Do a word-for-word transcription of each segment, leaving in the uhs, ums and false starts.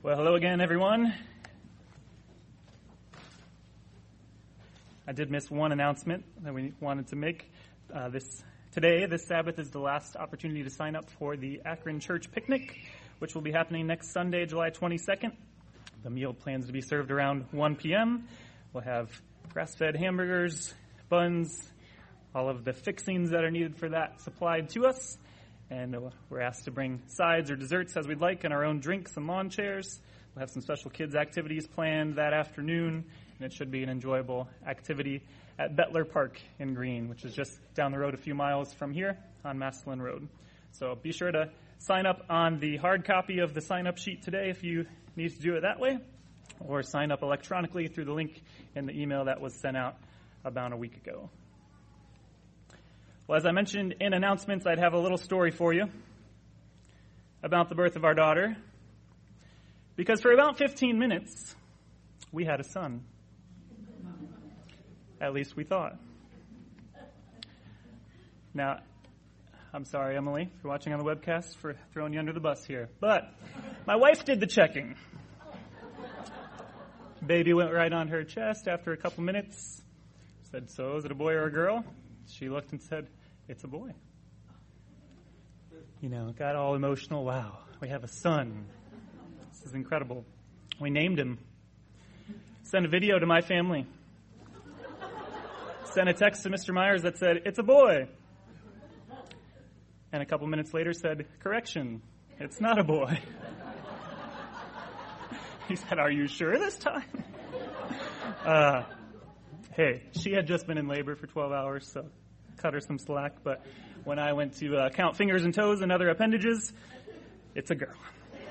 Well, hello again, everyone. I did miss one announcement that we wanted to make. Uh, this today, this Sabbath, is the last opportunity to sign up for the Akron Church Picnic, which will be happening next Sunday, July twenty-second. The meal plans to be served around one p.m. We'll have grass-fed hamburgers, buns, all of the fixings that are needed for that supplied to us. And we're asked to bring sides or desserts as we'd like and our own drinks and lawn chairs. We'll have some special kids activities planned that afternoon, and it should be an enjoyable activity at Bettler Park in Greene, which is just down the road a few miles from here on Massillon Road. So be sure to sign up on the hard copy of the sign-up sheet today if you need to do it that way, or sign up electronically through the link in the email that was sent out about a week ago. Well, as I mentioned in announcements, I'd have a little story for you about the birth of our daughter. Because for about fifteen minutes, we had a son. At least we thought. Now, I'm sorry, Emily, if you're watching on the webcast, for throwing you under the bus here. But my wife did the checking. Baby went right on her chest after a couple minutes. Said, so is it a boy or a girl? She looked and said, it's a boy. You know, got all emotional. Wow, we have a son. This is incredible. We named him. Sent a video to my family. Sent a text to Mister Myers that said, it's a boy. And a couple minutes later said, correction, it's not a boy. He said, are you sure this time? Uh, hey, she had just been in labor for twelve hours, so cut her some slack. But when I went to uh, count fingers and toes and other appendages, it's a girl.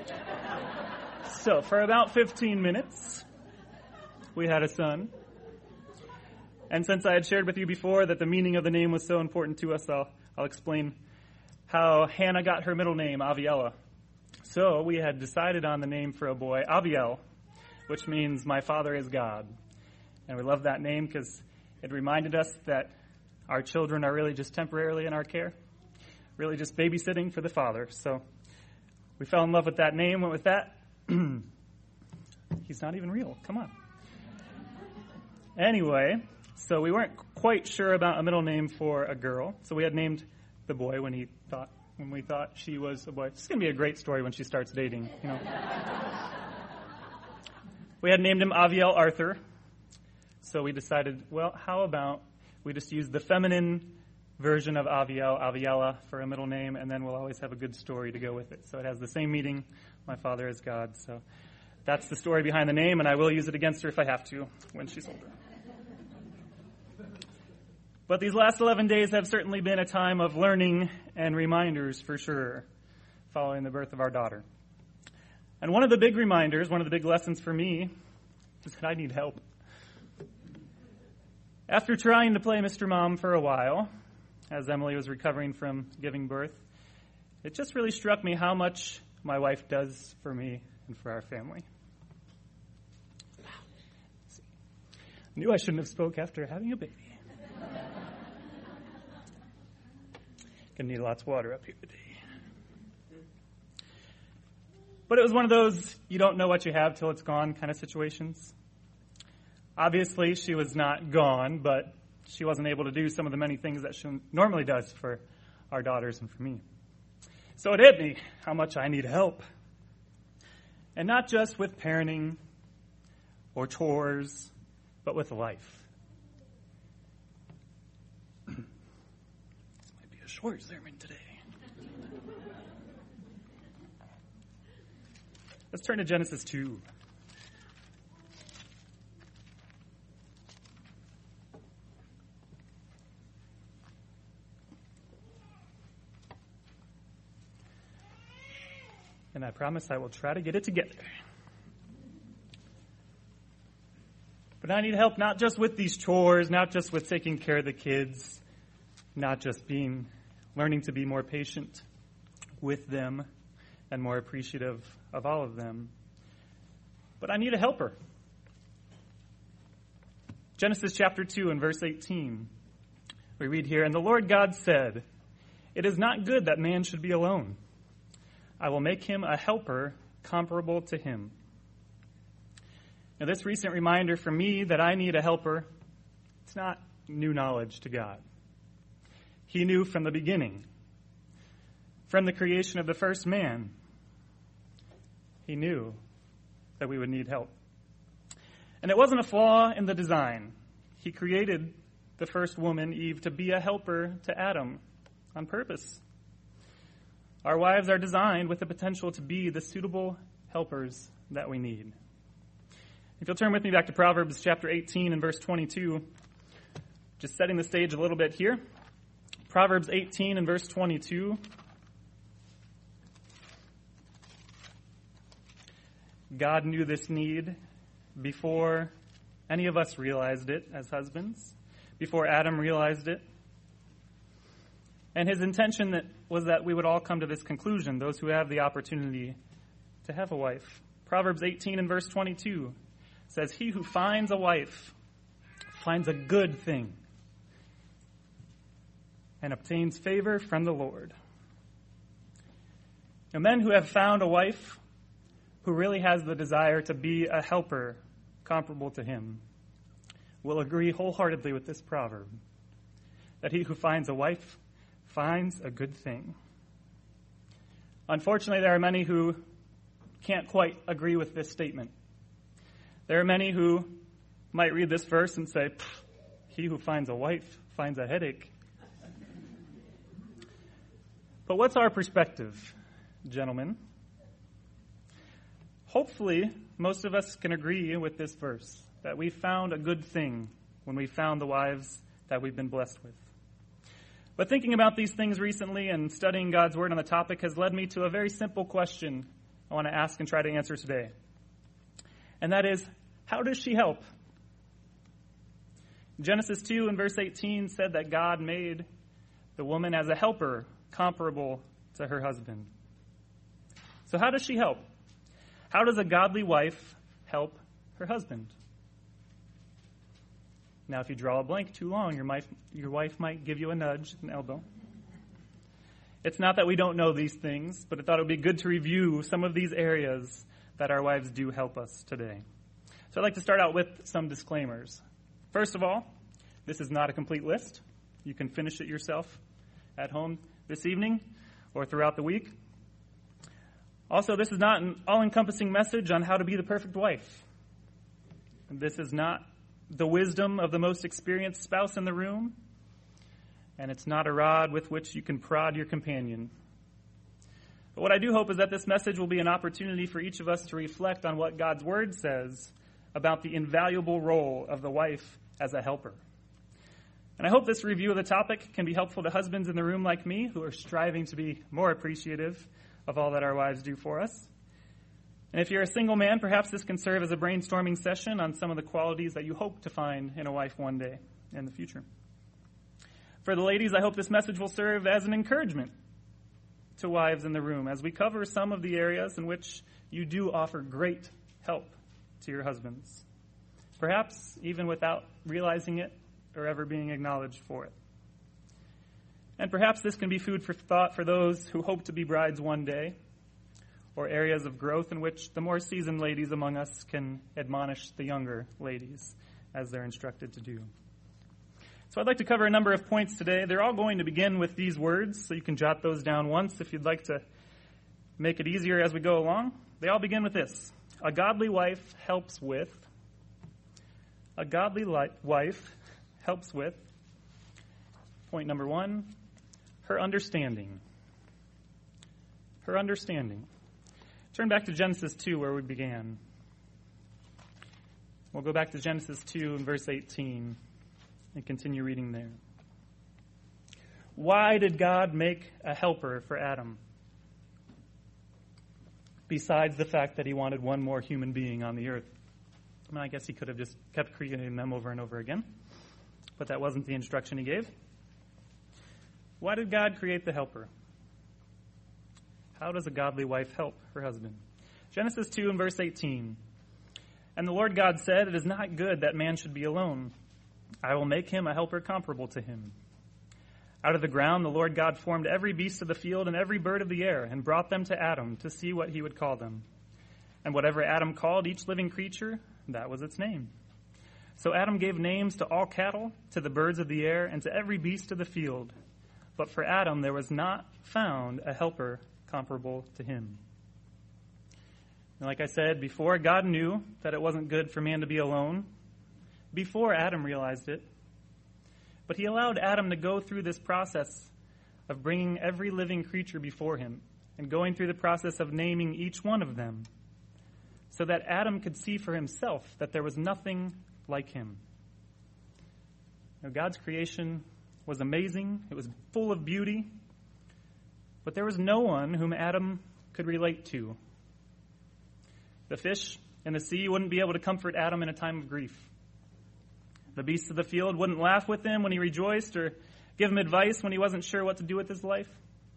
So for about fifteen minutes, we had a son. And since I had shared with you before that the meaning of the name was so important to us, I'll, I'll explain how Hannah got her middle name, Aviella. So we had decided on the name for a boy, Aviel, which means my father is God. And we love that name because it reminded us that our children are really just temporarily in our care, really just babysitting for the Father. So we fell in love with that name, went with that. He's not even real. Come on. Anyway, so we weren't quite sure about a middle name for a girl. So we had named the boy when he thought when we thought she was a boy. It's going to be a great story when she starts dating, you know. We had named him Aviel Arthur. So we decided, well, how about we just use the feminine version of Aviel, Aviella, for a middle name, and then we'll always have a good story to go with it. So it has the same meaning, my father is God. So that's the story behind the name, and I will use it against her if I have to when she's older. But these last eleven days have certainly been a time of learning and reminders for sure, following the birth of our daughter. And one of the big reminders, one of the big lessons for me, is that I need help. After trying to play Mister Mom for a while, as Emily was recovering from giving birth, it just really struck me how much my wife does for me and for our family. Knew I shouldn't have spoke after having a baby. Gonna need lots of water up here today. But it was one of those you don't know what you have till it's gone kind of situations. Obviously, she was not gone, but she wasn't able to do some of the many things that she normally does for our daughters and for me. So it hit me how much I need help. And not just with parenting or chores, but with life. This might be a short sermon today. Let's turn to Genesis two. And I promise I will try to get it together. But I need help not just with these chores, not just with taking care of the kids, not just being, learning to be more patient with them and more appreciative of all of them. But I need a helper. Genesis chapter two and verse eighteen. We read here, and the Lord God said, it is not good that man should be alone. I will make him a helper comparable to him. Now, this recent reminder for me that I need a helper, it's not new knowledge to God. He knew from the beginning, from the creation of the first man, he knew that we would need help. And it wasn't a flaw in the design. He created the first woman, Eve, to be a helper to Adam on purpose. Our wives are designed with the potential to be the suitable helpers that we need. If you'll turn with me back to Proverbs chapter eighteen and verse twenty-two, just setting the stage a little bit here. Proverbs eighteen and verse twenty-two. God knew this need before any of us realized it as husbands, before Adam realized it. And his intention that was that we would all come to this conclusion, those who have the opportunity to have a wife. Proverbs eighteen and verse twenty-two says, "He who finds a wife finds a good thing and obtains favor from the Lord." Now, men who have found a wife who really has the desire to be a helper comparable to him will agree wholeheartedly with this proverb, that he who finds a wife finds a good thing. Unfortunately, there are many who can't quite agree with this statement. There are many who might read this verse and say, "He who finds a wife finds a headache." But what's our perspective, gentlemen? Hopefully, most of us can agree with this verse, that we found a good thing when we found the wives that we've been blessed with. But thinking about these things recently and studying God's Word on the topic has led me to a very simple question I want to ask and try to answer today. And that is, how does she help? Genesis two and verse eighteen said that God made the woman as a helper comparable to her husband. So how does she help? How does a godly wife help her husband? Now, if you draw a blank too long, your wife, your wife might give you a nudge, an elbow. It's not that we don't know these things, but I thought it would be good to review some of these areas that our wives do help us today. So I'd like to start out with some disclaimers. First of all, this is not a complete list. You can finish it yourself at home this evening or throughout the week. Also, this is not an all-encompassing message on how to be the perfect wife. This is not the wisdom of the most experienced spouse in the room, and it's not a rod with which you can prod your companion. But what I do hope is that this message will be an opportunity for each of us to reflect on what God's Word says about the invaluable role of the wife as a helper. And I hope this review of the topic can be helpful to husbands in the room like me who are striving to be more appreciative of all that our wives do for us. And if you're a single man, perhaps this can serve as a brainstorming session on some of the qualities that you hope to find in a wife one day in the future. For the ladies, I hope this message will serve as an encouragement to wives in the room as we cover some of the areas in which you do offer great help to your husbands, perhaps even without realizing it or ever being acknowledged for it. And perhaps this can be food for thought for those who hope to be brides one day, or areas of growth in which the more seasoned ladies among us can admonish the younger ladies as they're instructed to do. So I'd like to cover a number of points today. They're all going to begin with these words, so you can jot those down once if you'd like to make it easier as we go along. They all begin with this. A godly wife helps with. A godly li- wife helps with. Point number one, her understanding. Her understanding. Turn back to Genesis two where we began. We'll go back to Genesis two and verse eighteen and continue reading there. Why did God make a helper for Adam? Besides the fact that he wanted one more human being on the earth. I mean, I guess he could have just kept creating them over and over again, but that wasn't the instruction he gave. Why did God create the helper? How does a godly wife help her husband? Genesis two and verse eighteen. And the Lord God said, "It is not good that man should be alone. I will make him a helper comparable to him." Out of the ground the Lord God formed every beast of the field and every bird of the air and brought them to Adam to see what he would call them. And whatever Adam called each living creature, that was its name. So Adam gave names to all cattle, to the birds of the air, and to every beast of the field. But for Adam there was not found a helper comparable to him. And like I said before, God knew that it wasn't good for man to be alone before Adam realized it. But he allowed Adam to go through this process of bringing every living creature before him and going through the process of naming each one of them so that Adam could see for himself that there was nothing like him. Now, God's creation was amazing. It was full of beauty. But there was no one whom Adam could relate to. The fish in the sea wouldn't be able to comfort Adam in a time of grief. The beasts of the field wouldn't laugh with him when he rejoiced or give him advice when he wasn't sure what to do with his life.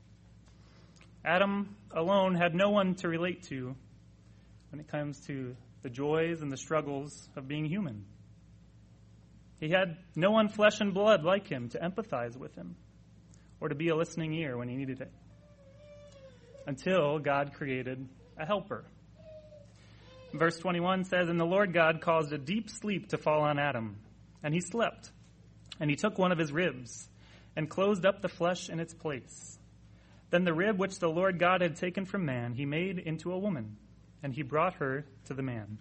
Adam alone had no one to relate to when it comes to the joys and the struggles of being human. He had no one flesh and blood like him to empathize with him or to be a listening ear when he needed it. Until God created a helper. Verse twenty-one says, "And the Lord God caused a deep sleep to fall on Adam, and he slept. And he took one of his ribs and closed up the flesh in its place. Then the rib which the Lord God had taken from man, he made into a woman, and he brought her to the man."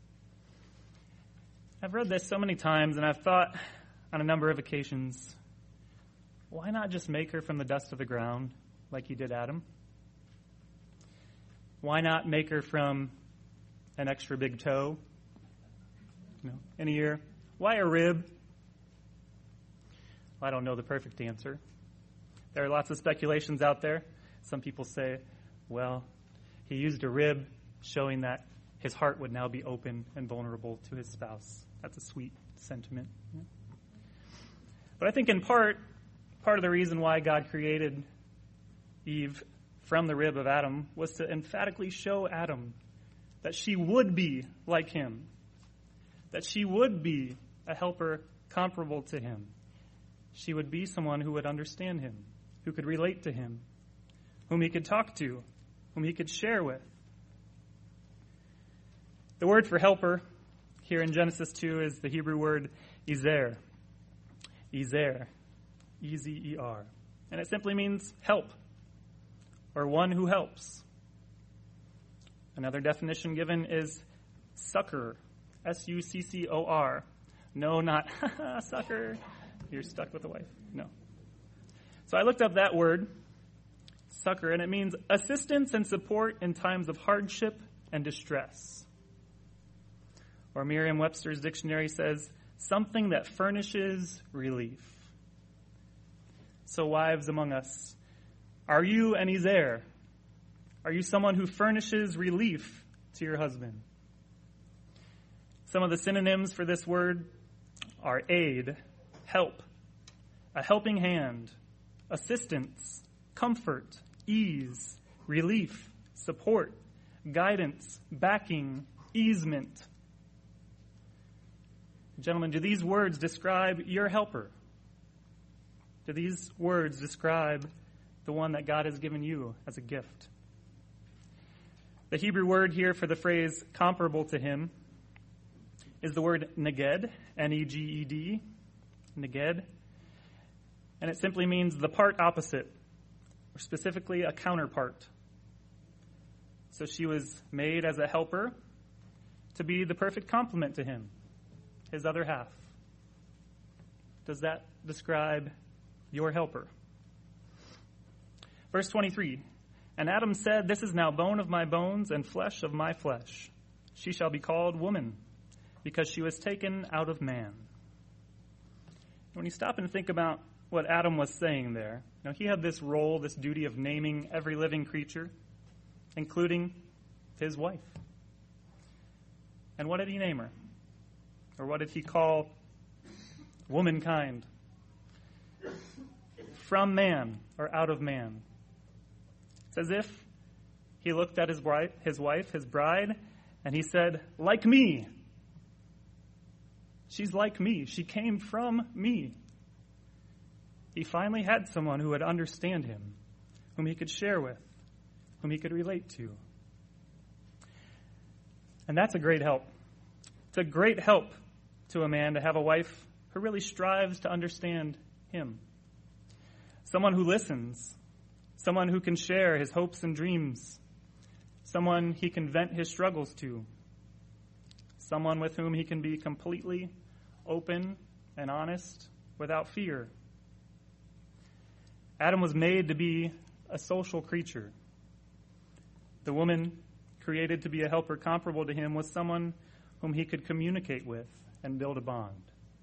I've read this so many times, and I've thought on a number of occasions, why not just make her from the dust of the ground like he did Adam? Why not make her from an extra big toe, you know, an ear? Why a rib? Well, I don't know the perfect answer. There are lots of speculations out there. Some people say, well, he used a rib showing that his heart would now be open and vulnerable to his spouse. That's a sweet sentiment. But I think in part, part of the reason why God created Eve from the rib of Adam was to emphatically show Adam that she would be like him, that she would be a helper comparable to him. She would be someone who would understand him, who could relate to him, whom he could talk to, whom he could share with. The word for helper here in Genesis two is the Hebrew word ezer. Ezer. E Z E R. And it simply means help, or one who helps. Another definition given is succor. S U C C O R. No, not sucker. You're stuck with a wife. No. So I looked up that word, succor, and it means assistance and support in times of hardship and distress. Or Merriam-Webster's dictionary says, something that furnishes relief. So wives among us, are you an ezer? Are you someone who furnishes relief to your husband? Some of the synonyms for this word are aid, help, a helping hand, assistance, comfort, ease, relief, support, guidance, backing, easement. Gentlemen, do these words describe your helper? Do these words describe the one that God has given you as a gift? The Hebrew word here for the phrase comparable to him is the word neged, N E G E D, neged. And it simply means the part opposite, or specifically a counterpart. So she was made as a helper to be the perfect complement to him, his other half. Does that describe your helper? Verse twenty-three, "And Adam said, this is now bone of my bones and flesh of my flesh. She shall be called woman, because she was taken out of man." When you stop and think about what Adam was saying there, you know, he had this role, this duty of naming every living creature, including his wife. And what did he name her? Or what did he call womankind? From man, or out of man. It's as if he looked at his wife, his wife, his bride, and he said, like me. She's like me. She came from me. He finally had someone who would understand him, whom he could share with, whom he could relate to. And that's a great help. It's a great help to a man to have a wife who really strives to understand him. Someone who listens. Someone who can share his hopes and dreams. Someone he can vent his struggles to. Someone with whom he can be completely open and honest without fear. Adam was made to be a social creature. The woman created to be a helper comparable to him was someone whom he could communicate with and build a bond.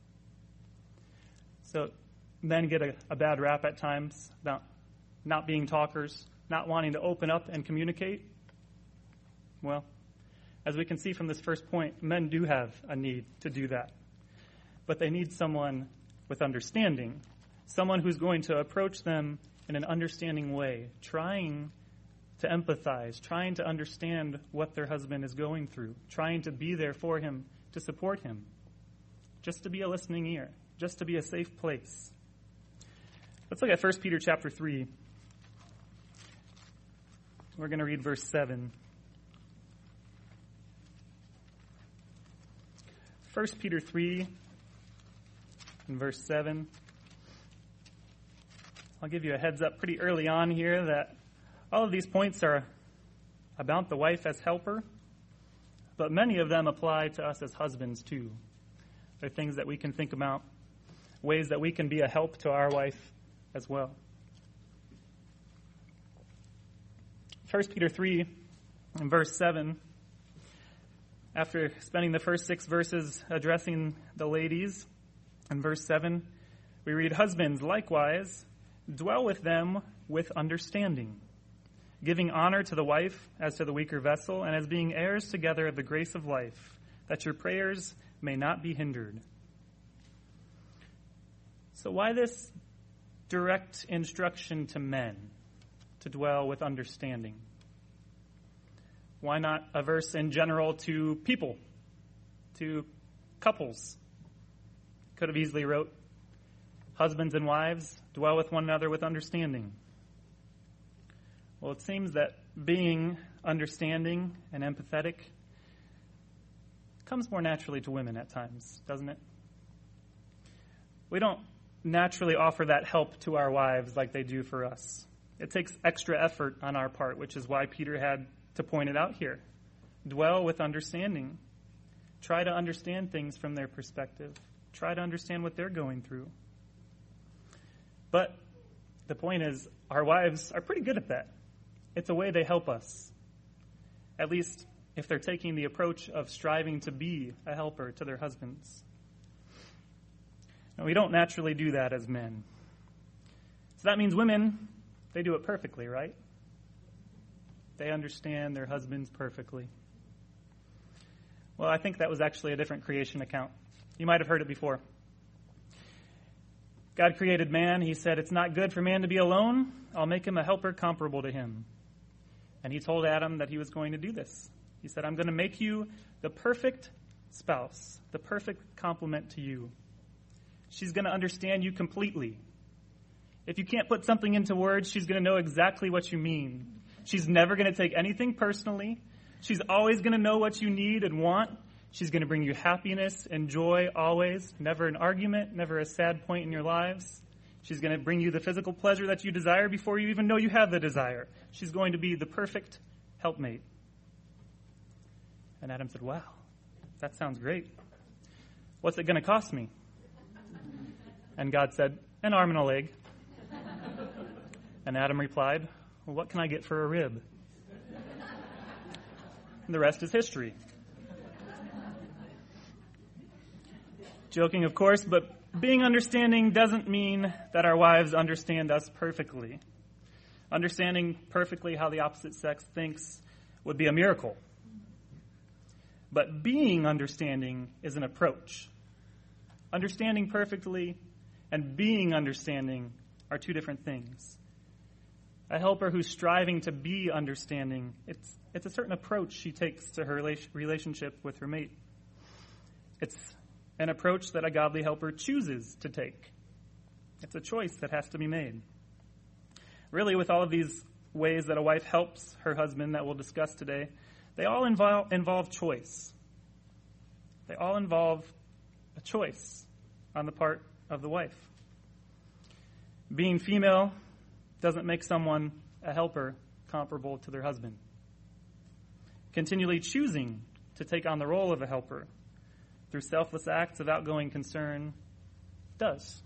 So men get a, a bad rap at times about not being talkers, not wanting to open up and communicate. Well, as we can see from this first point, men do have a need to do that. But they need someone with understanding, someone who's going to approach them in an understanding way, trying to empathize, trying to understand what their husband is going through, trying to be there for him, to support him, just to be a listening ear, just to be a safe place. Let's look at First Peter chapter three. We're going to read verse seven. First Peter three and verse seven. I'll give you a heads up pretty early on here that all of these points are about the wife as helper, but many of them apply to us as husbands too. They're things that we can think about, ways that we can be a help to our wife as well. First Peter three and verse seven, after spending the first six verses addressing the ladies, in verse seven, we read, "Husbands, likewise, dwell with them with understanding, giving honor to the wife as to the weaker vessel, and as being heirs together of the grace of life, that your prayers may not be hindered." So why this direct instruction to men to dwell with understanding? Why not a verse in general to people, to couples? Could have easily wrote, "Husbands and wives, dwell with one another with understanding." Well, it seems that being understanding and empathetic comes more naturally to women at times, doesn't it? We don't naturally offer that help to our wives like they do for us. It takes extra effort on our part, which is why Peter had to point it out here. Dwell with understanding. Try to understand things from their perspective. Try to understand what they're going through. But the point is, our wives are pretty good at that. It's a way they help us. At least if they're taking the approach of striving to be a helper to their husbands. Now, we don't naturally do that as men. So that means women, they do it perfectly, right? They understand their husbands perfectly. Well, I think that was actually a different creation account. You might have heard it before. God created man. He said, "It's not good for man to be alone. I'll make him a helper comparable to him." And he told Adam that he was going to do this. He said, "I'm going to make you the perfect spouse, the perfect complement to you. She's going to understand you completely. If you can't put something into words, she's going to know exactly what you mean. She's never going to take anything personally. She's always going to know what you need and want. She's going to bring you happiness and joy always. Never an argument, never a sad point in your lives. She's going to bring you the physical pleasure that you desire before you even know you have the desire. She's going to be the perfect helpmate." And Adam said, "Wow, that sounds great. What's it going to cost me?" And God said, "An arm and a leg." And Adam replied, "Well, what can I get for a rib?" And the rest is history. Joking, of course, but being understanding doesn't mean that our wives understand us perfectly. Understanding perfectly how the opposite sex thinks would be a miracle. But being understanding is an approach. Understanding perfectly and being understanding are two different things. A helper who's striving to be understanding, it's it's a certain approach she takes to her relationship with her mate. It's an approach that a godly helper chooses to take. It's a choice that has to be made. Really, with all of these ways that a wife helps her husband that we'll discuss today, they all involve, involve choice. They all involve a choice on the part of the wife. Being female doesn't make someone a helper comparable to their husband. Continually choosing to take on the role of a helper through selfless acts of outgoing concern does.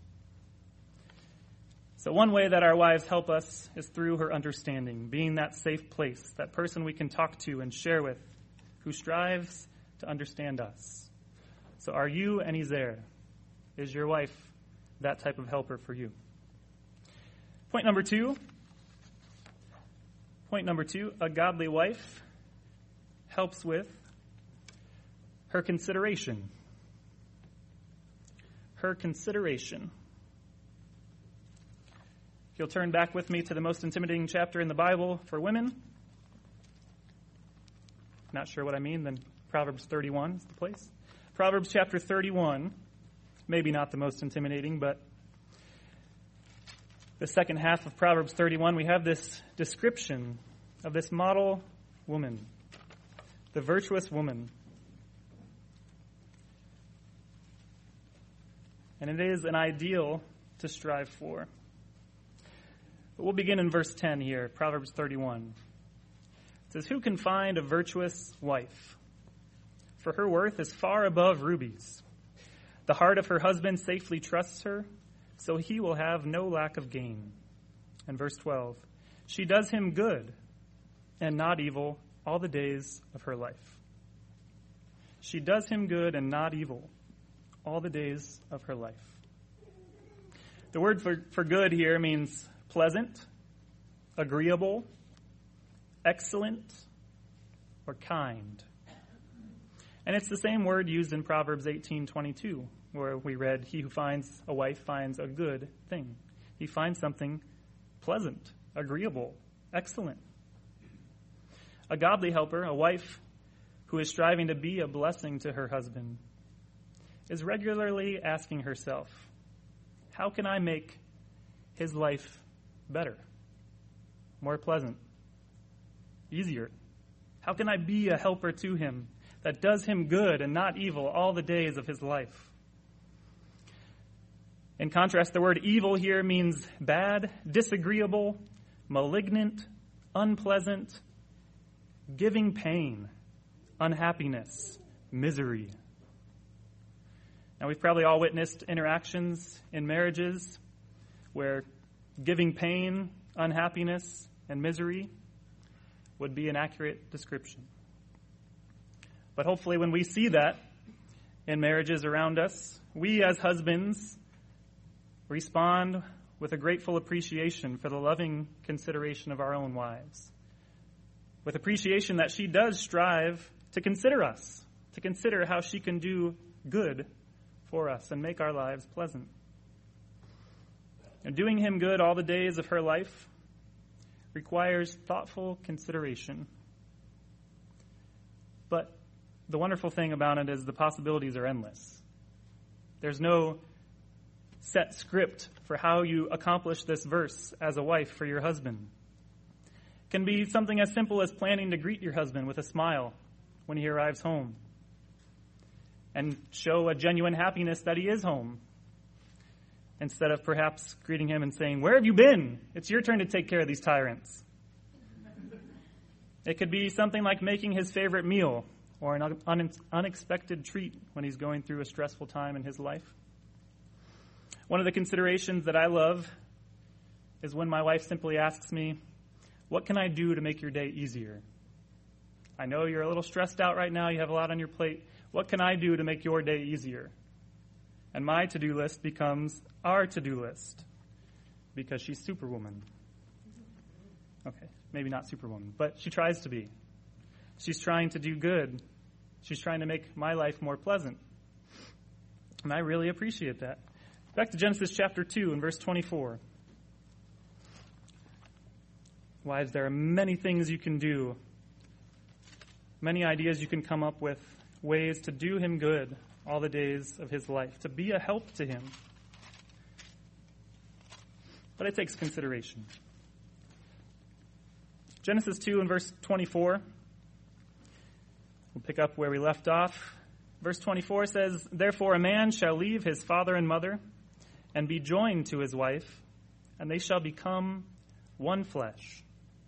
So one way that our wives help us is through her understanding, being that safe place, that person we can talk to and share with, who strives to understand us. So are you and he's there? Is your wife that type of helper for you? Point number two. Point number two, a godly wife helps with her consideration. Her consideration. If you'll turn back with me to the most intimidating chapter in the Bible for women. Not sure what I mean, then Proverbs thirty-one is the place. Proverbs chapter thirty-one, maybe not the most intimidating, but the second half of Proverbs thirty-one, we have this description of this model woman, the virtuous woman. And it is an ideal to strive for. But we'll begin in verse ten here, Proverbs thirty-one. It says, "Who can find a virtuous wife? For her worth is far above rubies. The heart of her husband safely trusts her, so he will have no lack of gain." And verse twelve, "She does him good and not evil all the days of her life." She does him good and not evil all the days of her life. The word for, for good here means pleasant, agreeable, excellent, or kind. And it's the same word used in Proverbs eighteen twenty-two, where we read, "He who finds a wife finds a good thing." He finds something pleasant, agreeable, excellent. A godly helper, a wife who is striving to be a blessing to her husband, is regularly asking herself, how can I make his life better, more pleasant, easier? How can I be a helper to him that does him good and not evil all the days of his life? In contrast, the word evil here means bad, disagreeable, malignant, unpleasant, giving pain, unhappiness, misery. Now, we've probably all witnessed interactions in marriages where giving pain, unhappiness, and misery would be an accurate description. But hopefully when we see that in marriages around us, we as husbands respond with a grateful appreciation for the loving consideration of our own wives, with appreciation that she does strive to consider us, to consider how she can do good for us and make our lives pleasant. And doing him good all the days of her life requires thoughtful consideration. But the wonderful thing about it is the possibilities are endless. There's no set script for how you accomplish this verse as a wife for your husband. It can be something as simple as planning to greet your husband with a smile when he arrives home and show a genuine happiness that he is home, instead of perhaps greeting him and saying, "Where have you been? It's your turn to take care of these tyrants." It could be something like making his favorite meal or an un- unexpected treat when he's going through a stressful time in his life. One of the considerations that I love is when my wife simply asks me, "What can I do to make your day easier? I know you're a little stressed out right now. You have a lot on your plate. What can I do to make your day easier?" And my to-do list becomes our to-do list because she's Superwoman. Okay, maybe not Superwoman, but she tries to be. She's trying to do good. She's trying to make my life more pleasant. And I really appreciate that. Back to Genesis chapter two and verse twenty-four. Wives, there are many things you can do, many ideas you can come up with, ways to do him good all the days of his life, to be a help to him. But it takes consideration. Genesis two and verse twenty-four We'll pick up where we left off. Verse twenty-four says, "Therefore a man shall leave his father and mother and be joined to his wife, and they shall become one flesh."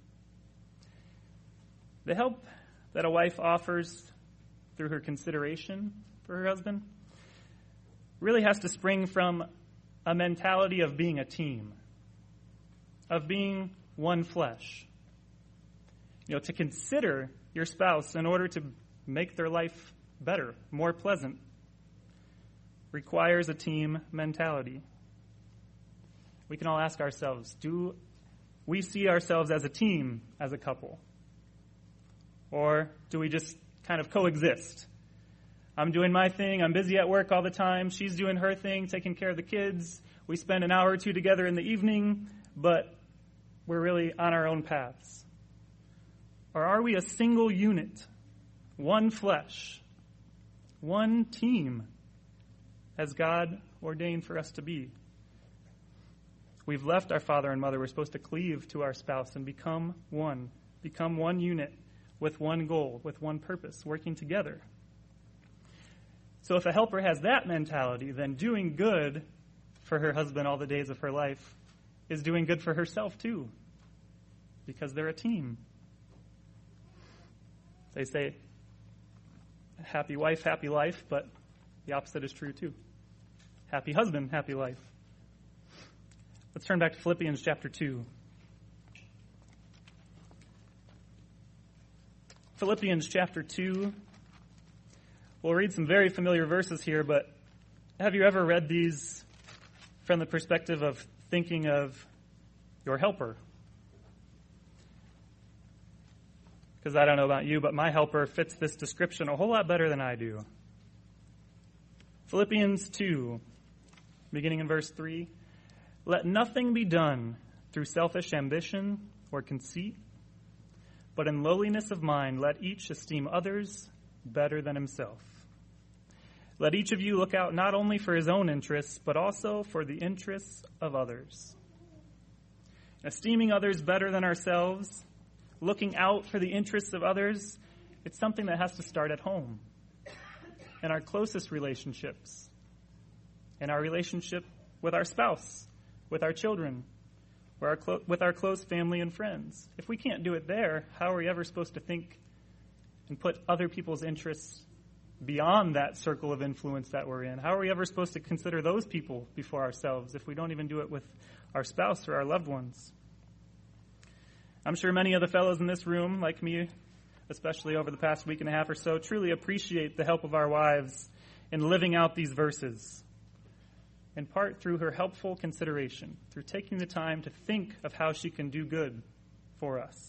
The help that a wife offers through her consideration for her husband really has to spring from a mentality of being a team, of being one flesh. You know, to consider your spouse in order to make their life better, more pleasant, requires a team mentality. We can all ask ourselves, do we see ourselves as a team, as a couple? Or do we just kind of coexist? I'm doing my thing, I'm busy at work all the time, she's doing her thing, taking care of the kids, we spend an hour or two together in the evening, but we're really on our own paths. Or are we a single unit, one flesh, one team, as God ordained for us to be? We've left our father and mother. We're supposed to cleave to our spouse and become one, become one unit with one goal, with one purpose, working together. So if a helper has that mentality, then doing good for her husband all the days of her life is doing good for herself too, because they're a team. They say, happy wife, happy life, but the opposite is true too. Happy husband, happy life. Let's turn back to Philippians chapter two. Philippians chapter two. We'll read some very familiar verses here, but have you ever read these from the perspective of thinking of your helper? Because I don't know about you, but my helper fits this description a whole lot better than I do. Philippians two, beginning in verse three. "Let nothing be done through selfish ambition or conceit, but in lowliness of mind let each esteem others better than himself. Let each of you look out not only for his own interests, but also for the interests of others." Esteeming others better than ourselves, looking out for the interests of others, it's something that has to start at home, in our closest relationships, in our relationship with our spouse, with our children, with our, clo- with our close family and friends. If we can't do it there, how are we ever supposed to think and put other people's interests beyond that circle of influence that we're in? How are we ever supposed to consider those people before ourselves if we don't even do it with our spouse or our loved ones? I'm sure many of the fellows in this room, like me, especially over the past week and a half or so, truly appreciate the help of our wives in living out these verses, in part through her helpful consideration, through taking the time to think of how she can do good for us.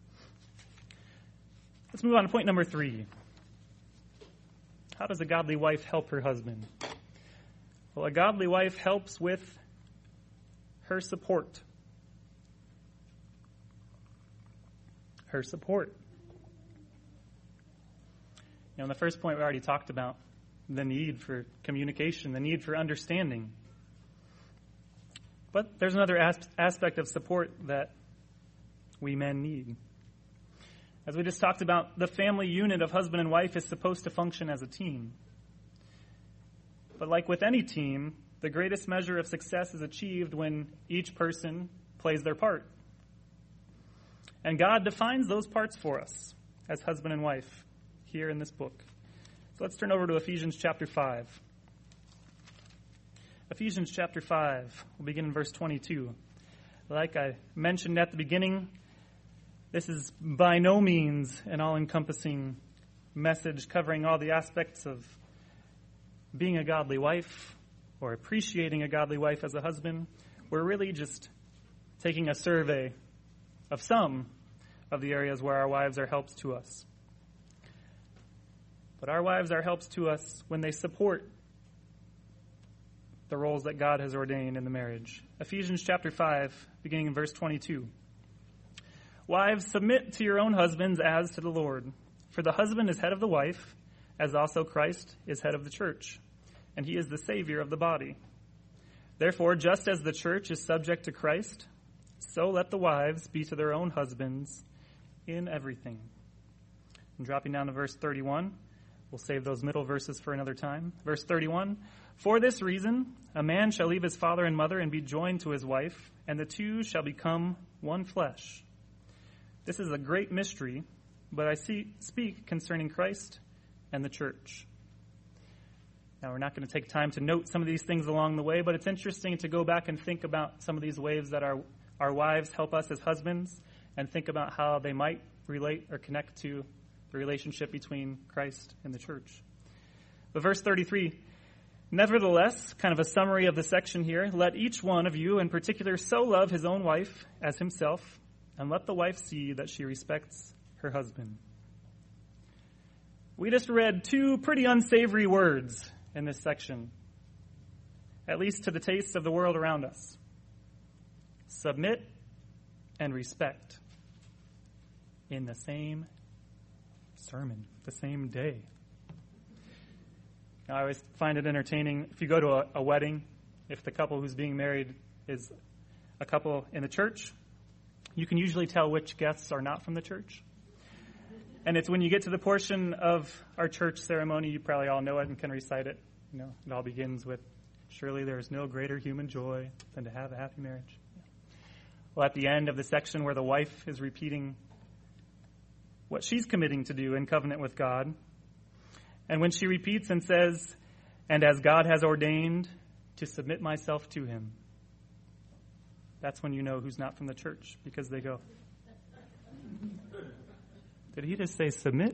Let's move on to point number three. How does a godly wife help her husband? Well, a godly wife helps with her support. Her support. You know, in the first point, we already talked about the need for communication, the need for understanding. But there's another as- aspect of support that we men need. As we just talked about, the family unit of husband and wife is supposed to function as a team. But like with any team, the greatest measure of success is achieved when each person plays their part. And God defines those parts for us as husband and wife here in this book. So let's turn over to Ephesians chapter five. Ephesians chapter five, we'll begin in verse twenty-two. Like I mentioned at the beginning, this is by no means an all-encompassing message covering all the aspects of being a godly wife or appreciating a godly wife as a husband. We're really just taking a survey of some of the areas where our wives are helps to us. But our wives are helps to us when they support the roles that God has ordained in the marriage. Ephesians chapter five, beginning in verse twenty-two. "Wives, submit to your own husbands as to the Lord. For the husband is head of the wife, as also Christ is head of the church, and he is the Savior of the body. Therefore, just as the church is subject to Christ, so let the wives be to their own husbands in everything. And dropping down to verse thirty-one, we'll save those middle verses for another time. Verse thirty-one, for this reason, a man shall leave his father and mother and be joined to his wife, and the two shall become one flesh. This is a great mystery, but I see, speak concerning Christ and the church. Now, we're not going to take time to note some of these things along the way, but it's interesting to go back and think about some of these ways that our, our wives help us as husbands, and think about how they might relate or connect to the relationship between Christ and the church. But verse thirty-three, nevertheless, kind of a summary of the section here, let each one of you in particular so love his own wife as himself, and let the wife see that she respects her husband. We just read two pretty unsavory words in this section, at least to the taste of the world around us. Submit and respect in the same sermon, the same day. Now, I always find it entertaining if you go to a, a wedding, if the couple who's being married is a couple in the church, you can usually tell which guests are not from the church. And it's when you get to the portion of our church ceremony, you probably all know it and can recite it. You know, it all begins with, surely there is no greater human joy than to have a happy marriage. Well, at the end of the section where the wife is repeating what she's committing to do in covenant with God, and when she repeats and says, and as God has ordained to submit myself to him, that's when you know who's not from the church, because they go, did he just say submit?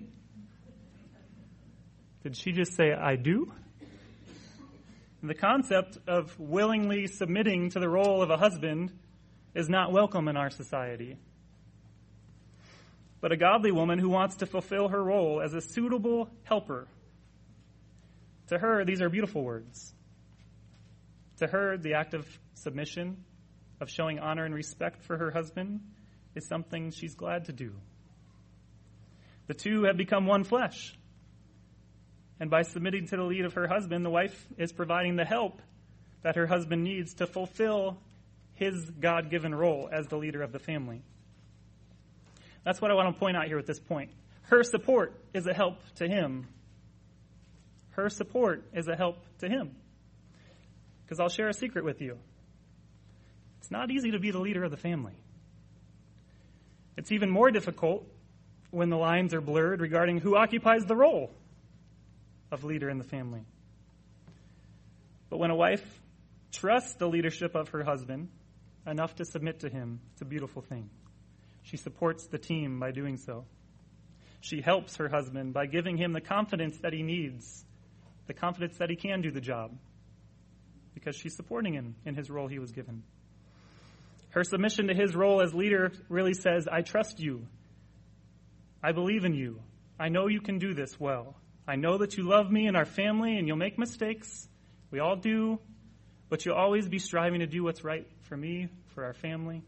Did she just say I do? And the concept of willingly submitting to the role of a husband is not welcome in our society. But a godly woman who wants to fulfill her role as a suitable helper, to her, these are beautiful words. To her, the act of submission, of showing honor and respect for her husband, is something she's glad to do. The two have become one flesh. And by submitting to the lead of her husband, the wife is providing the help that her husband needs to fulfill his God-given role as the leader of the family. That's what I want to point out here at this point. Her support is a help to him. Her support is a help to him. Because I'll share a secret with you. It's not easy to be the leader of the family. It's even more difficult when the lines are blurred regarding who occupies the role of leader in the family. But when a wife trusts the leadership of her husband enough to submit to him, it's a beautiful thing. She supports the team by doing so. She helps her husband by giving him the confidence that he needs, the confidence that he can do the job, because she's supporting him in his role he was given. Her submission to his role as leader really says, I trust you. I believe in you. I know you can do this well. I know that you love me and our family, and you'll make mistakes. We all do. But you'll always be striving to do what's right for me, for our family.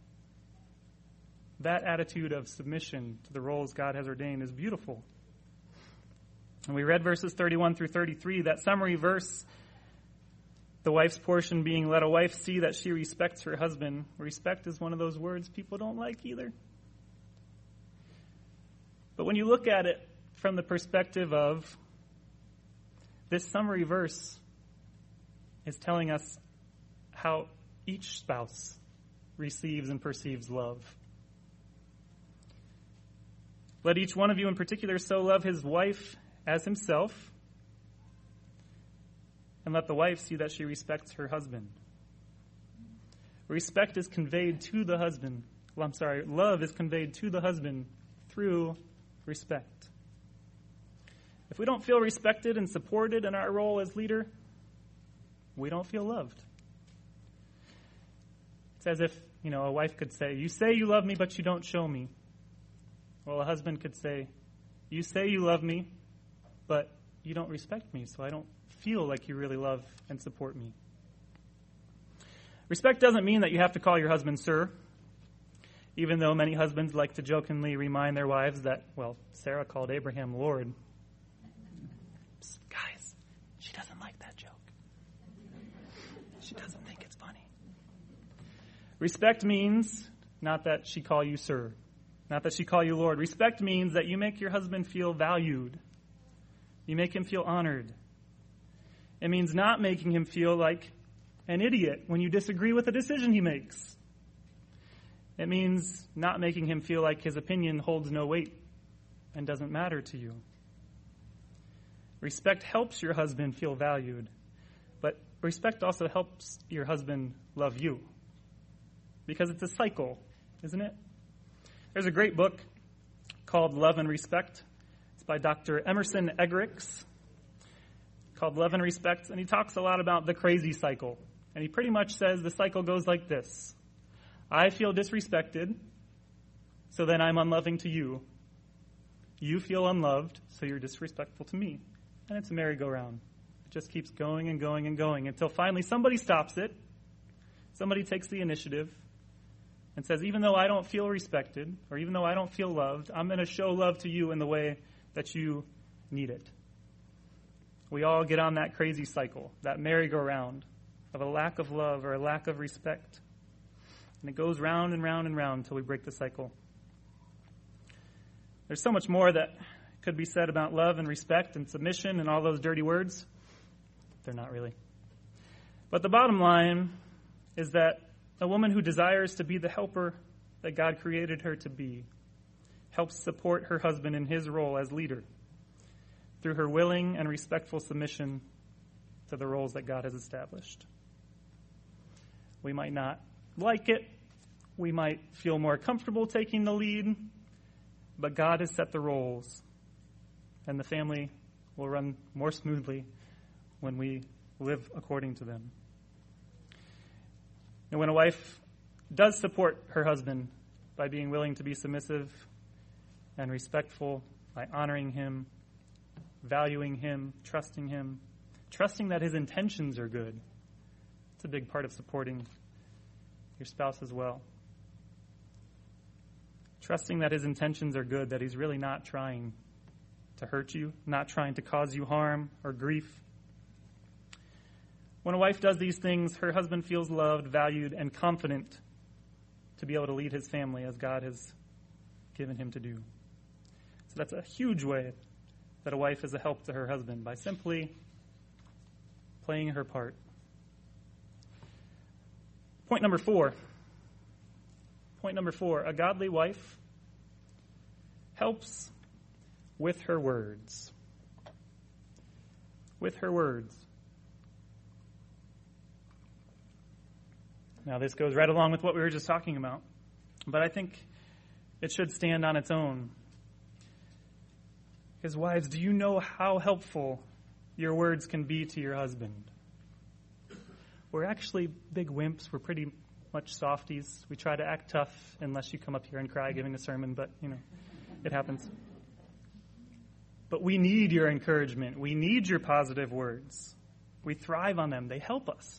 That attitude of submission to the roles God has ordained is beautiful. And we read verses thirty-one through thirty-three, that summary verse, the wife's portion being, let a wife see that she respects her husband. Respect is one of those words people don't like either. But when you look at it from the perspective of this summary verse is telling us how each spouse receives and perceives love. Let each one of you in particular so love his wife as himself, and let the wife see that she respects her husband. Respect is conveyed to the husband. Well, I'm sorry, love is conveyed to the husband through respect. If we don't feel respected and supported in our role as leader, we don't feel loved. It's as if, you know, a wife could say, you say you love me, but you don't show me. Well, a husband could say, you say you love me, but you don't respect me, so I don't feel like you really love and support me. Respect doesn't mean that you have to call your husband sir, even though many husbands like to jokingly remind their wives that, well, Sarah called Abraham Lord. Guys, she doesn't like that joke. She doesn't think it's funny. Respect means not that she call you sir. not that she call you Lord. Respect means that you make your husband feel valued. You make him feel honored. It means not making him feel like an idiot when you disagree with a decision he makes. It means not making him feel like his opinion holds no weight and doesn't matter to you. Respect helps your husband feel valued, but respect also helps your husband love you. Because it's a cycle, isn't it? There's a great book called Love and Respect. It's by Doctor Emerson Eggerichs, called Love and Respect, and he talks a lot about the crazy cycle. And he pretty much says the cycle goes like this. I feel disrespected, so then I'm unloving to you. You feel unloved, so you're disrespectful to me. And it's a merry-go-round. It just keeps going and going and going until finally somebody stops it. Somebody takes the initiative and says, even though I don't feel respected, or even though I don't feel loved, I'm going to show love to you in the way that you need it. We all get on that crazy cycle, that merry-go-round of a lack of love or a lack of respect. And it goes round and round and round until we break the cycle. There's so much more that could be said about love and respect and submission and all those dirty words. They're not really. But the bottom line is that a woman who desires to be the helper that God created her to be helps support her husband in his role as leader through her willing and respectful submission to the roles that God has established. We might not like it. We might feel more comfortable taking the lead, but God has set the roles, and the family will run more smoothly when we live according to them. And when a wife does support her husband by being willing to be submissive and respectful, by honoring him, valuing him, trusting him, trusting that his intentions are good, it's a big part of supporting your spouse as well. Trusting that his intentions are good, that he's really not trying to hurt you, not trying to cause you harm or grief. When a wife does these things, her husband feels loved, valued, and confident to be able to lead his family as God has given him to do. So that's a huge way that a wife is a help to her husband, by simply playing her part. Point number four. Point number four, a godly wife helps with her words. With her words. Now, this goes right along with what we were just talking about, but I think it should stand on its own. Because wives, do you know how helpful your words can be to your husband? We're actually big wimps. We're pretty much softies. We try to act tough unless you come up here and cry giving a sermon, but, you know, it happens. But we need your encouragement. We need your positive words. We thrive on them. They help us.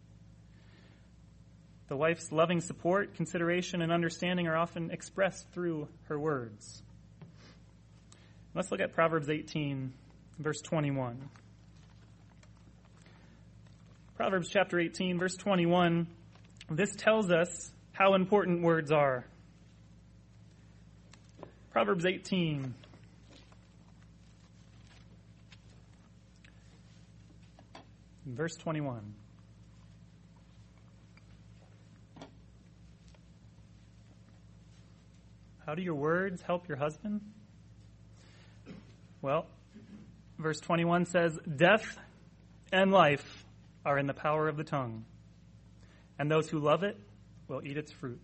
The wife's loving support, consideration, and understanding are often expressed through her words. Let's look at Proverbs eighteen, verse twenty-one. Proverbs chapter eighteen, verse twenty-one. This tells us how important words are. Proverbs eighteen. Verse twenty-one. How do your words help your husband? Well, verse twenty-one says, death and life are in the power of the tongue, and those who love it will eat its fruit.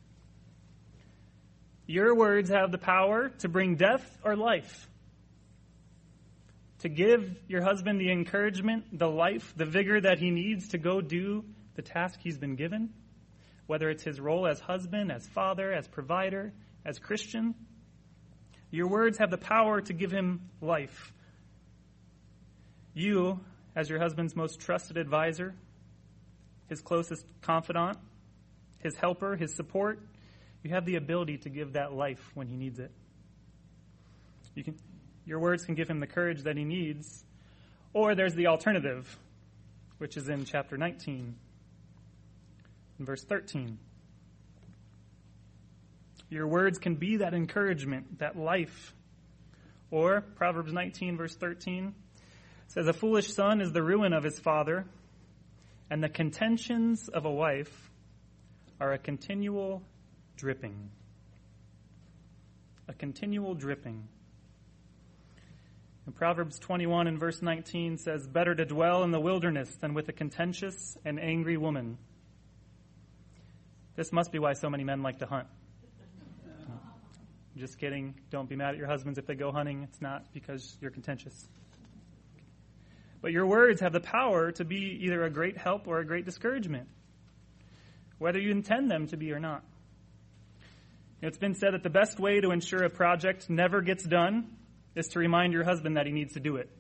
Your words have the power to bring death or life, to give your husband the encouragement, the life, the vigor that he needs to go do the task he's been given, whether it's his role as husband, as father, as provider, as Christian. Your words have the power to give him life. You, as your husband's most trusted advisor, his closest confidant, his helper, his support, you have the ability to give that life when he needs it. You can, your words can give him the courage that he needs. Or there's the alternative, which is in chapter nineteen, in verse thirteen. Your words can be that encouragement, that life. Or Proverbs nineteen, verse thirteen says, a foolish son is the ruin of his father, and the contentions of a wife are a continual dripping. A continual dripping. And Proverbs twenty-one and verse nineteen says, better to dwell in the wilderness than with a contentious and angry woman. This must be why so many men like to hunt. Just kidding. Don't be mad at your husbands if they go hunting. It's not because you're contentious. But your words have the power to be either a great help or a great discouragement, whether you intend them to be or not. It's been said that the best way to ensure a project never gets done is to remind your husband that he needs to do it.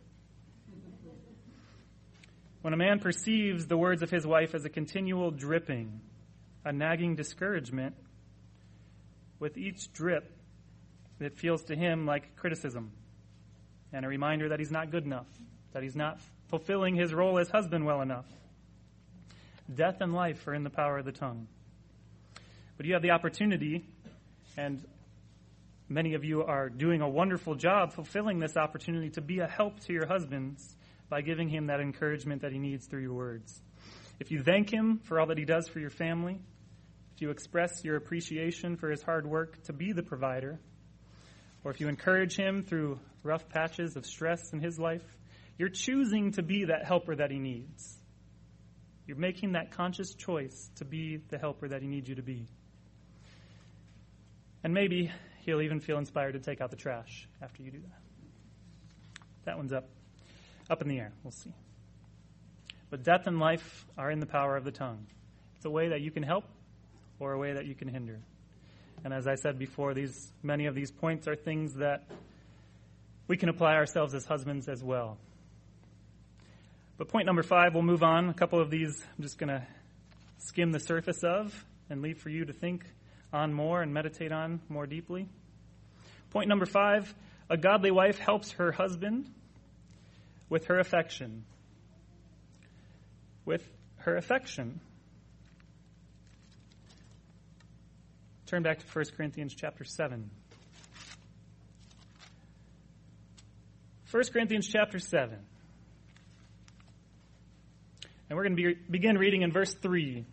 When a man perceives the words of his wife as a continual dripping, a nagging discouragement, with each drip, it feels to him like criticism and a reminder that he's not good enough, that he's not fulfilling his role as husband well enough. Death and life are in the power of the tongue. But you have the opportunity, and many of you are doing a wonderful job fulfilling this opportunity to be a help to your husbands by giving him that encouragement that he needs through your words. If you thank him for all that he does for your family, if you express your appreciation for his hard work to be the provider, or if you encourage him through rough patches of stress in his life, you're choosing to be that helper that he needs. You're making that conscious choice to be the helper that he needs you to be. And maybe he'll even feel inspired to take out the trash after you do that. That one's up, up in the air. We'll see. But death and life are in the power of the tongue. It's a way that you can help or a way that you can hinder. And as I said before, these many of these points are things that we can apply ourselves as husbands as well. But point number five, we'll move on. A couple of these I'm just going to skim the surface of and leave for you to think on more and meditate on more deeply. Point number five, a godly wife helps her husband with her affection. With her affection. Turn back to First Corinthians chapter seven. First Corinthians chapter seven. And we're going to be, begin reading in verse three.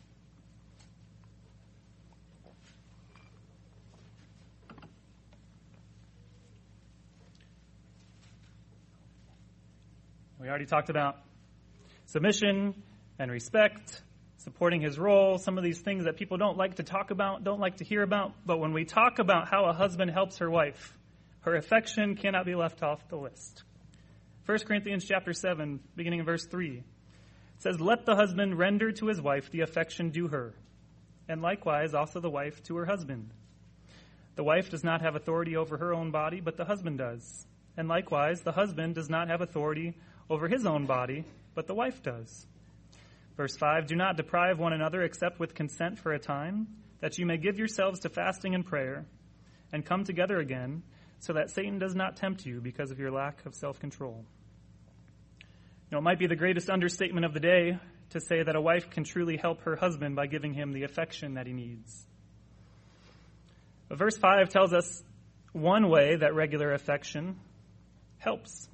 We already talked about submission and respect, supporting his role, some of these things that people don't like to talk about, don't like to hear about. But when we talk about how a husband helps her wife, her affection cannot be left off the list. First Corinthians chapter seven, beginning in verse three, it says, let the husband render to his wife the affection due her, and likewise also the wife to her husband. The wife does not have authority over her own body, but the husband does. And likewise, the husband does not have authority over his own body, but the wife does. Verse five, do not deprive one another except with consent for a time, that you may give yourselves to fasting and prayer, and come together again, so that Satan does not tempt you because of your lack of self-control. You know, it might be the greatest understatement of the day to say that a wife can truly help her husband by giving him the affection that he needs. But verse five tells us one way that regular affection helps.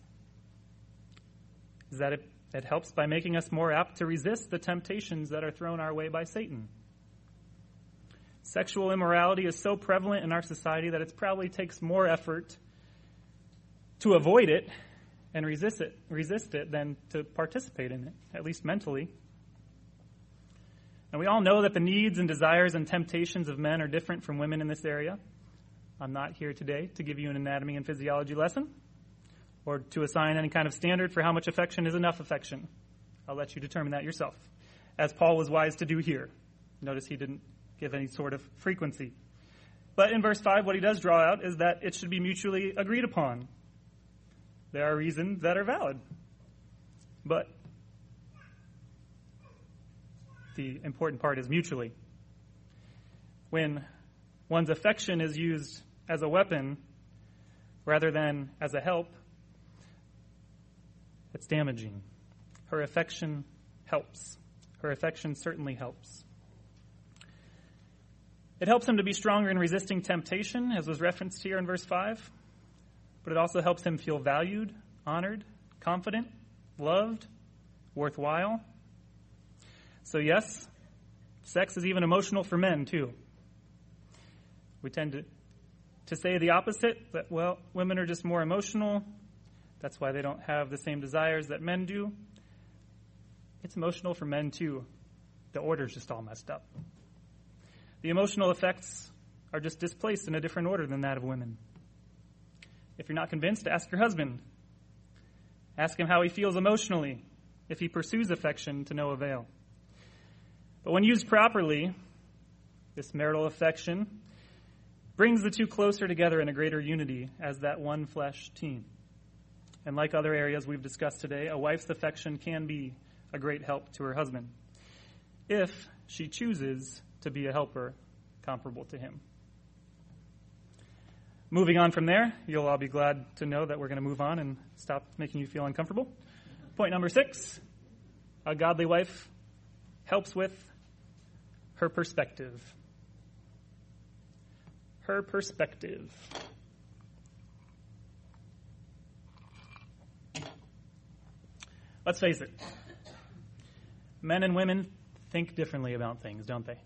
Is that it, it helps by making us more apt to resist the temptations that are thrown our way by Satan. Sexual immorality is so prevalent in our society that it probably takes more effort to avoid it and resist it, resist it than to participate in it, at least mentally. And we all know that the needs and desires and temptations of men are different from women in this area. I'm not here today to give you an anatomy and physiology lesson or to assign any kind of standard for how much affection is enough affection. I'll let you determine that yourself, as Paul was wise to do here. Notice he didn't give any sort of frequency. But in verse five, what he does draw out is that it should be mutually agreed upon. There are reasons that are valid. But the important part is mutually. When one's affection is used as a weapon rather than as a help, it's damaging. Her affection helps. Her affection certainly helps. It helps him to be stronger in resisting temptation, as was referenced here in verse five. But it also helps him feel valued, honored, confident, loved, worthwhile. So yes, sex is even emotional for men too. We tend to, to say the opposite, that, well, women are just more emotional. That's why they don't have the same desires that men do. It's emotional for men too. The order's just all messed up. The emotional effects are just displaced in a different order than that of women. If you're not convinced, ask your husband. Ask him how he feels emotionally, if he pursues affection to no avail. But when used properly, this marital affection brings the two closer together in a greater unity as that one flesh team. And like other areas we've discussed today, a wife's affection can be a great help to her husband if she chooses to be a helper comparable to him. Moving on from there, you'll all be glad to know that we're going to move on and stop making you feel uncomfortable. Point number six, a godly wife helps with her perspective. Her perspective. Let's face it. Men and women think differently about things, don't they?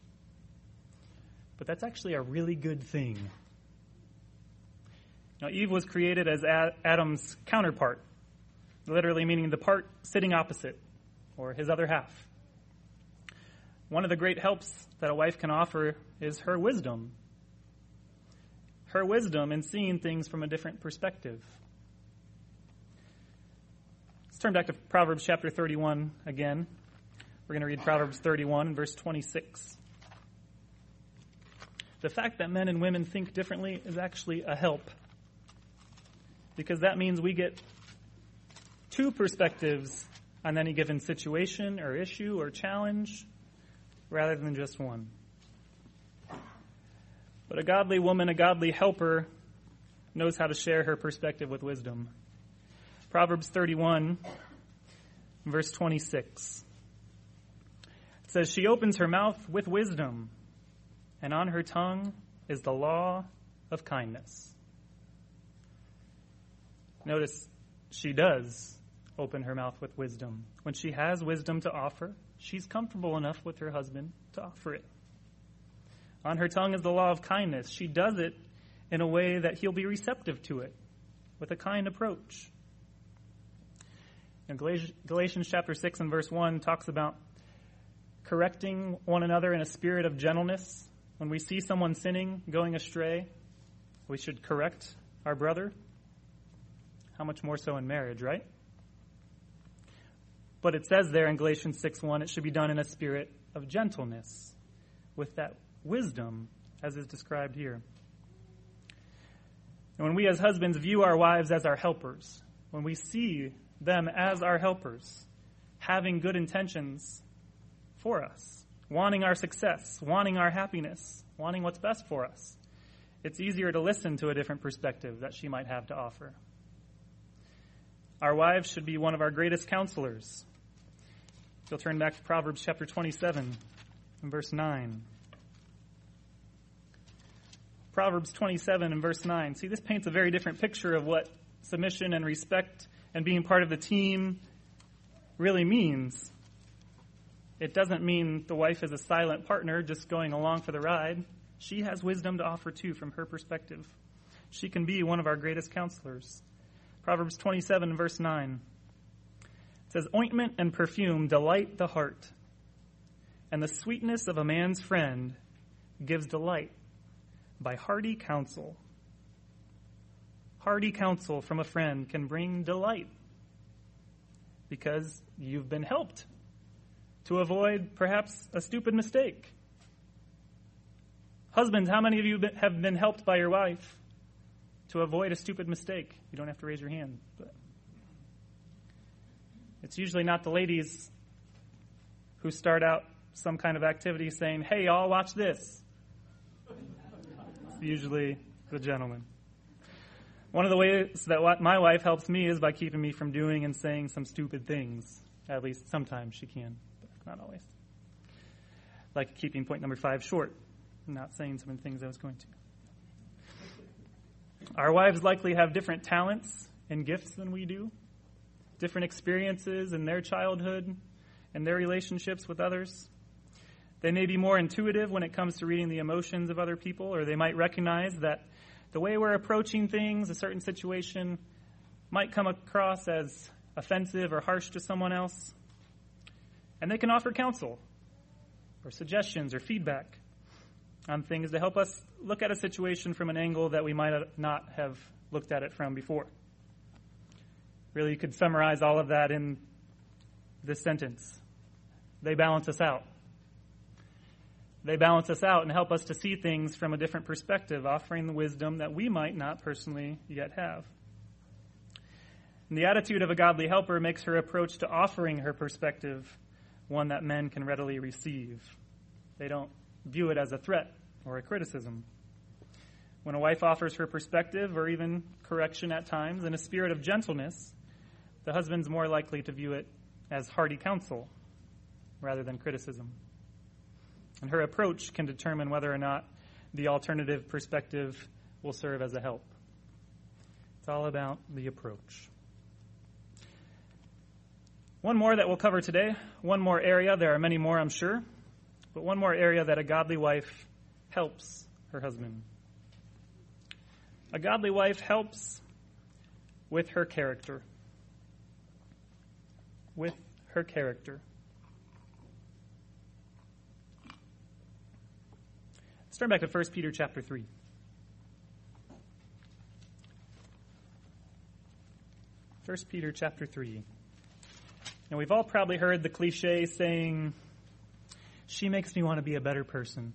But that's actually a really good thing. Now, Eve was created as Adam's counterpart, literally meaning the part sitting opposite, or his other half. One of the great helps that a wife can offer is her wisdom. Her wisdom in seeing things from a different perspective. Let's turn back to Proverbs chapter thirty-one again. We're going to read Proverbs thirty-one, verse twenty-six. The fact that men and women think differently is actually a help, because that means we get two perspectives on any given situation or issue or challenge rather than just one. But a godly woman, a godly helper, knows how to share her perspective with wisdom. Proverbs thirty-one, verse twenty-six. It says, "She opens her mouth with wisdom, and on her tongue is the law of kindness." Notice, she does open her mouth with wisdom. When she has wisdom to offer, she's comfortable enough with her husband to offer it. On her tongue is the law of kindness. She does it in a way that he'll be receptive to it, with a kind approach. And Galatians chapter six and verse one talks about correcting one another in a spirit of gentleness. When we see someone sinning, going astray, we should correct our brother. How much more so in marriage, right? But it says there in Galatians six one, it should be done in a spirit of gentleness, with that wisdom, as is described here. And when we as husbands view our wives as our helpers, when we see them as our helpers, having good intentions for us, wanting our success, wanting our happiness, wanting what's best for us, it's easier to listen to a different perspective that she might have to offer. Our wives should be one of our greatest counselors. You'll turn back to Proverbs chapter twenty-seven and verse nine. Proverbs twenty-seven and verse nine. See, this paints a very different picture of what submission and respect and being part of the team really means. It doesn't mean the wife is a silent partner just going along for the ride. She has wisdom to offer too from her perspective. She can be one of our greatest counselors. Proverbs twenty-seven, verse nine. It says, "Ointment and perfume delight the heart, and the sweetness of a man's friend gives delight by hearty counsel." Hearty counsel from a friend can bring delight because you've been helped to avoid perhaps a stupid mistake. Husbands, how many of you have been helped by your wife to avoid a stupid mistake? You don't have to raise your hand, but it's usually not the ladies who start out some kind of activity saying, "Hey, y'all, watch this." It's usually the gentleman. One of the ways that my wife helps me is by keeping me from doing and saying some stupid things. At least sometimes she can, but not always. Like keeping point number five short. not saying some of the things I was going to. Our wives likely have different talents and gifts than we do, different experiences in their childhood and their relationships with others. They may be more intuitive when it comes to reading the emotions of other people, or they might recognize that the way we're approaching things, a certain situation, might come across as offensive or harsh to someone else. And they can offer counsel or suggestions or feedback on things to help us look at a situation from an angle that we might not have looked at it from before. Really, you could summarize all of that in this sentence. They balance us out. They balance us out and help us to see things from a different perspective, offering the wisdom that we might not personally yet have. And the attitude of a godly helper makes her approach to offering her perspective one that men can readily receive. They don't view it as a threat or a criticism. When a wife offers her perspective or even correction at times in a spirit of gentleness, the husband's more likely to view it as hearty counsel rather than criticism. And her approach can determine whether or not the alternative perspective will serve as a help. It's all about the approach. One more that we'll cover today, one more area, there are many more I'm sure, but one more area that a godly wife helps her husband. A godly wife helps with her character. With her character. Let's turn back to First Peter chapter three. First Peter chapter three. Now, we've all probably heard the cliche saying, "She makes me want to be a better person."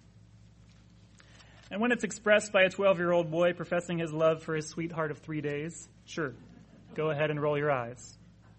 And when it's expressed by a twelve-year-old boy professing his love for his sweetheart of three days, sure, go ahead and roll your eyes.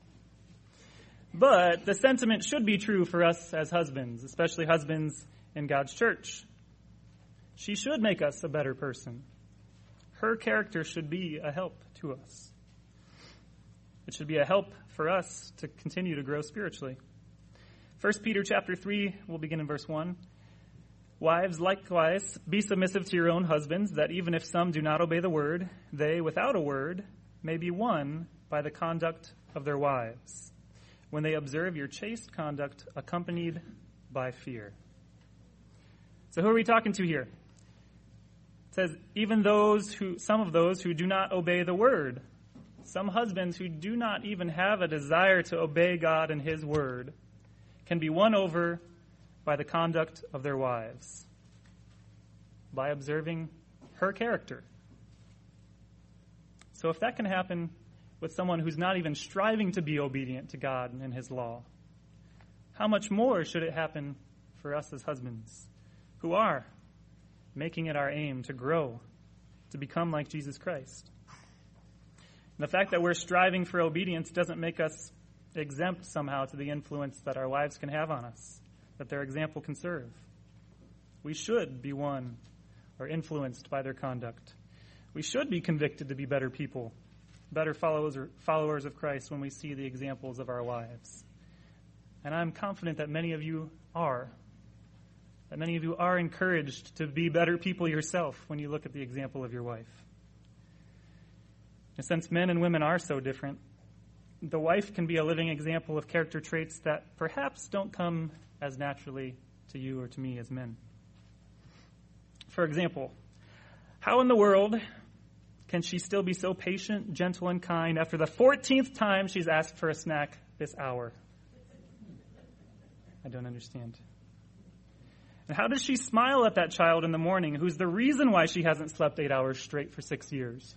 But the sentiment should be true for us as husbands, especially husbands in God's church. She should make us a better person. Her character should be a help to us. It should be a help for us to continue to grow spiritually. First Peter chapter three, we'll begin in verse one. Wives, likewise, be submissive to your own husbands, that even if some do not obey the word, they, without a word, may be won by the conduct of their wives, when they observe your chaste conduct accompanied by fear. So who are we talking to here? It says, even those who, some of those who do not obey the word, some husbands who do not even have a desire to obey God and his word, can be won over by the conduct of their wives, by observing her character. So if that can happen with someone who's not even striving to be obedient to God and his law, how much more should it happen for us as husbands who are making it our aim to grow, to become like Jesus Christ? And the fact that we're striving for obedience doesn't make us exempt somehow to the influence that our wives can have on us, that their example can serve. We should be won or influenced by their conduct. We should be convicted to be better people, better followers or followers of Christ when we see the examples of our wives. And I'm confident that many of you are, that many of you are encouraged to be better people yourself when you look at the example of your wife. And since men and women are so different, the wife can be a living example of character traits that perhaps don't come as naturally to you or to me as men. For example, how in the world can she still be so patient, gentle, and kind after the fourteenth time she's asked for a snack this hour? I don't understand. And how does she smile at that child in the morning who's the reason why she hasn't slept eight hours straight for six years?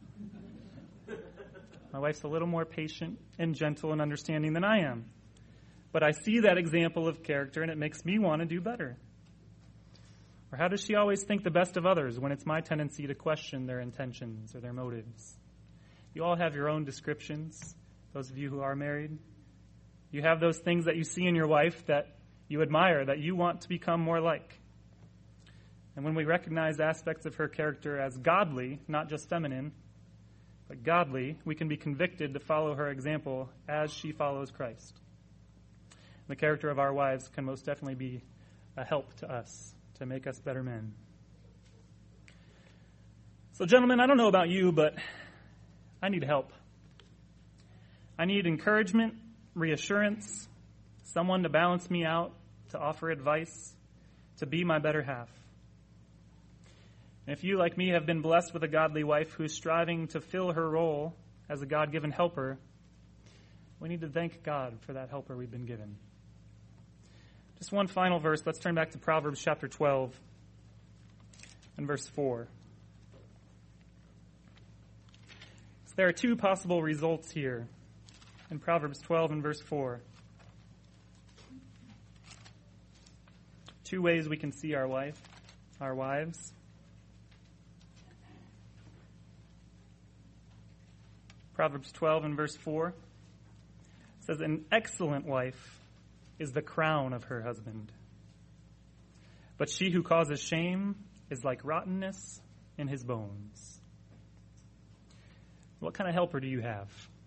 My wife's a little more patient and gentle and understanding than I am. But I see that example of character, and it makes me want to do better. Or how does she always think the best of others when it's my tendency to question their intentions or their motives? You all have your own descriptions, those of you who are married. You have those things that you see in your wife that you admire, that you want to become more like. And when we recognize aspects of her character as godly, not just feminine, but godly, we can be convicted to follow her example as she follows Christ. The character of our wives can most definitely be a help to us to to make us better men. So, gentlemen, I don't know about you, but I need help. I need encouragement, reassurance, someone to balance me out, to offer advice, to be my better half. And if you, like me, have been blessed with a godly wife who's striving to fill her role as a God-given helper, we need to thank God for that helper we've been given. Just one final verse. Let's turn back to Proverbs chapter twelve and verse four. So there are two possible results here in Proverbs twelve and verse four. Two ways we can see our wife, our wives. Proverbs twelve and verse four says, "An excellent wife is the crown of her husband, but she who causes shame is like rottenness in his bones." What kind of helper do you have?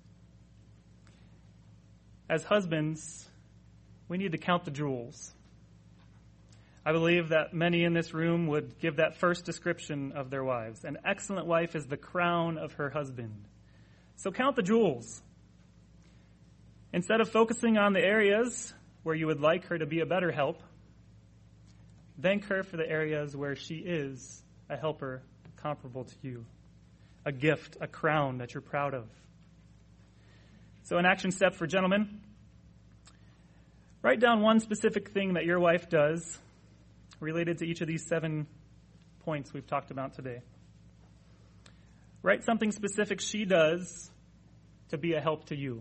As husbands, we need to count the jewels. I believe that many in this room would give that first description of their wives. An excellent wife is the crown of her husband. So count the jewels. Instead of focusing on the areas where you would like her to be a better help, thank her for the areas where she is a helper comparable to you, a gift, a crown that you're proud of. So an action step for gentlemen, write down one specific thing that your wife does related to each of these seven points we've talked about today. Write something specific she does to be a help to you.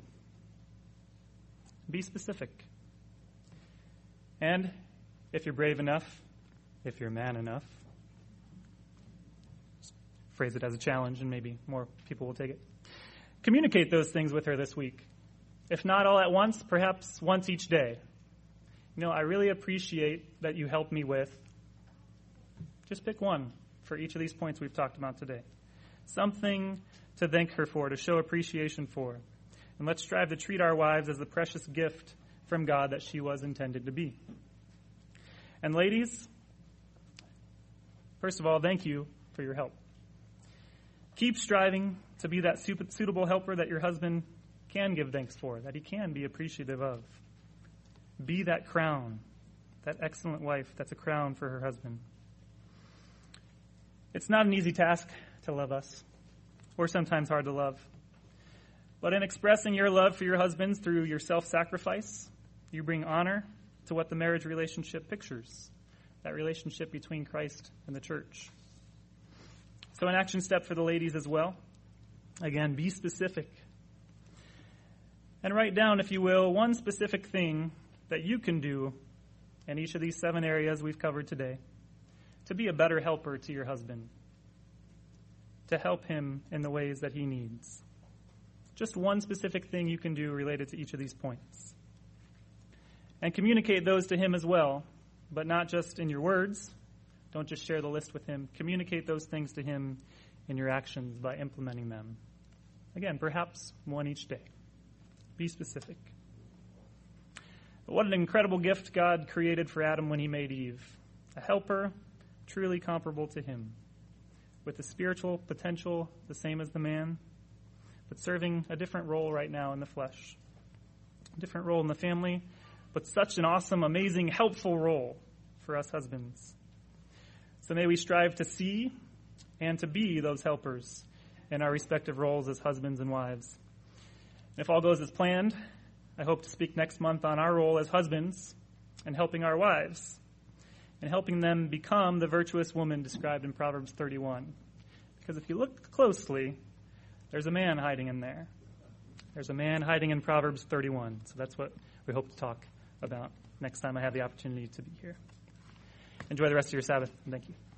Be specific. And if you're brave enough, if you're man enough, phrase it as a challenge and maybe more people will take it. Communicate those things with her this week. If not all at once, perhaps once each day. You know, I really appreciate that you helped me with. Just pick one for each of these points we've talked about today. Something to thank her for, to show appreciation for. And let's strive to treat our wives as the precious gift from God that she was intended to be. And ladies, first of all, thank you for your help. Keep striving to be that suitable helper that your husband can give thanks for, that he can be appreciative of. Be that crown, that excellent wife that's a crown for her husband. It's not an easy task to love us. We're sometimes hard to love. But in expressing your love for your husbands through your self-sacrifice, you bring honor to what the marriage relationship pictures, that relationship between Christ and the church. So an action step for the ladies as well. Again, be specific. And write down, if you will, one specific thing that you can do in each of these seven areas we've covered today to be a better helper to your husband, to help him in the ways that he needs. Just one specific thing you can do related to each of these points. And communicate those to him as well, but not just in your words. Don't just share the list with him. Communicate those things to him in your actions by implementing them. Again, perhaps one each day. Be specific. But what an incredible gift God created for Adam when he made Eve. A helper truly comparable to him, with the spiritual potential the same as the man, but serving a different role right now in the flesh. A different role in the family, but such an awesome, amazing, helpful role for us husbands. So may we strive to see and to be those helpers in our respective roles as husbands and wives. And if all goes as planned, I hope to speak next month on our role as husbands and helping our wives and helping them become the virtuous woman described in Proverbs thirty-one. Because if you look closely, there's a man hiding in there. There's a man hiding in Proverbs thirty-one. So that's what we hope to talk about next time I have the opportunity to be here. Enjoy the rest of your Sabbath. Thank you.